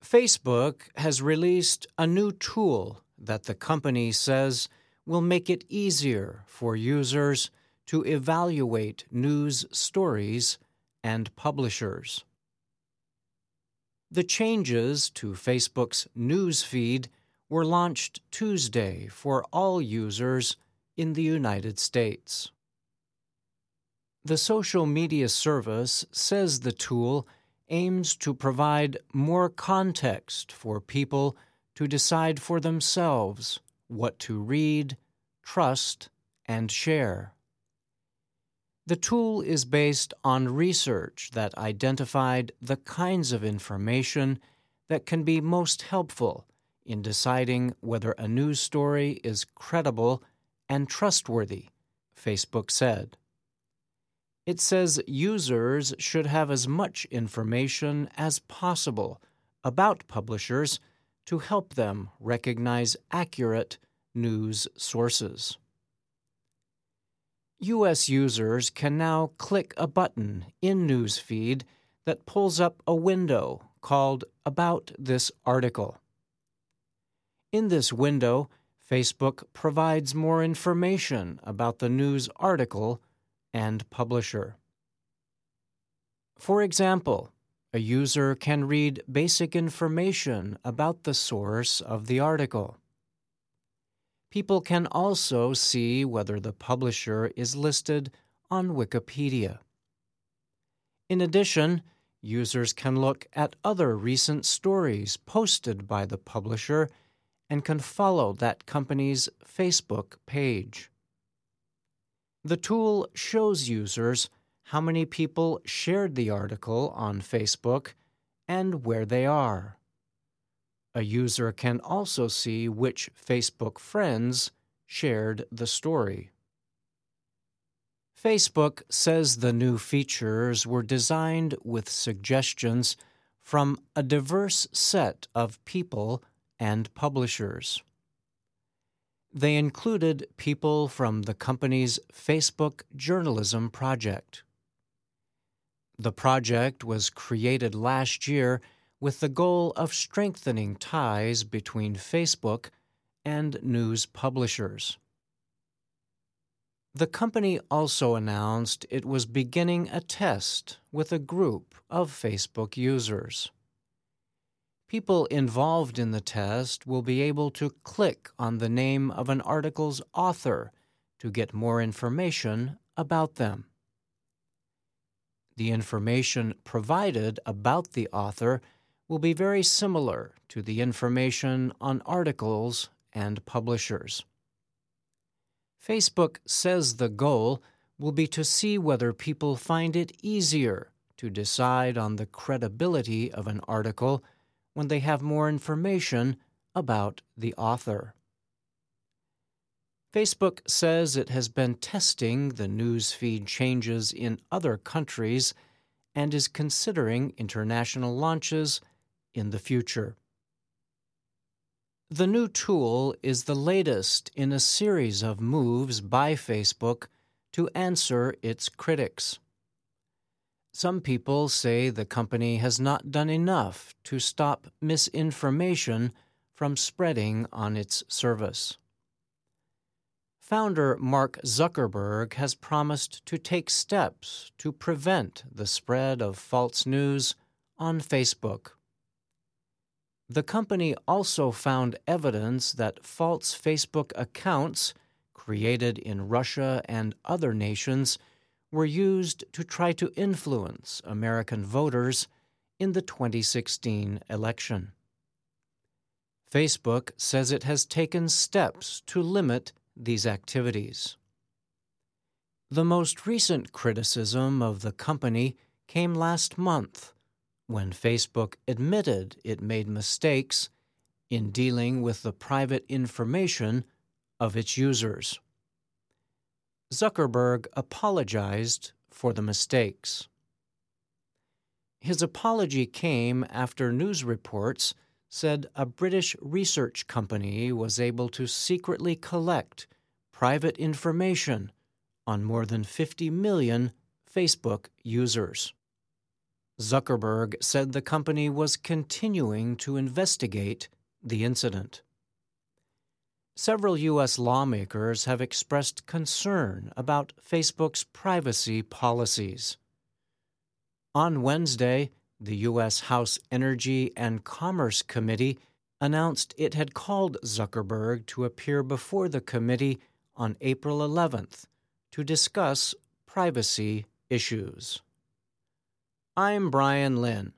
Facebook has released a new tool that the company says will make it easier for users to evaluate news stories and publishers. The changes to Facebook's news feed were launched Tuesday for all users in the United States. The social media service says the tool aims to provide more context for people to decide for themselves what to read, trust, and share. The tool is based on research that identified the kinds of information that can be most helpful in deciding whether a news story is credible and trustworthy, Facebook said. It says users should have as much information as possible about publishers to help them recognize accurate news sources. U.S. users can now click a button in News Feed that pulls up a window called About This Article. In this window, Facebook provides more information about the news article and publisher. For example, a user can read basic information about the source of the article. People can also see whether the publisher is listed on Wikipedia. In addition, users can look at other recent stories posted by the publisher and can follow that company's Facebook page. The tool shows users how many people shared the article on Facebook and where they are. A user can also see which Facebook friends shared the story. Facebook says the new features were designed with suggestions from a diverse set of people and publishers. They included people from the company's Facebook Journalism Project. The project was created last year with the goal of strengthening ties between Facebook and news publishers. The company also announced it was beginning a test with a group of Facebook users. People involved in the test will be able to click on the name of an article's author to get more information about them. The information provided about the author will be very similar to the information on articles and publishers. Facebook says the goal will be to see whether people find it easier to decide on the credibility of an article when they have more information about the author. Facebook says it has been testing the news feed changes in other countries and is considering international launches in the future. The new tool is the latest in a series of moves by Facebook to answer its critics. Some people say the company has not done enough to stop misinformation from spreading on its service. Founder Mark Zuckerberg has promised to take steps to prevent the spread of false news on Facebook. The company also found evidence that false Facebook accounts created in Russia and other nations were used to try to influence American voters in the 2016 election. Facebook says it has taken steps to limit these activities. The most recent criticism of the company came last month, when Facebook admitted it made mistakes in dealing with the private information of its users. Zuckerberg apologized for the mistakes. His apology came after news reports said a British research company was able to secretly collect private information on more than 50 million Facebook users. Zuckerberg said the company was continuing to investigate the incident. Several U.S. lawmakers have expressed concern about Facebook's privacy policies. On Wednesday, the U.S. House Energy and Commerce Committee announced it had called Zuckerberg to appear before the committee on April 11th to discuss privacy issues. I'm Brian Lynn.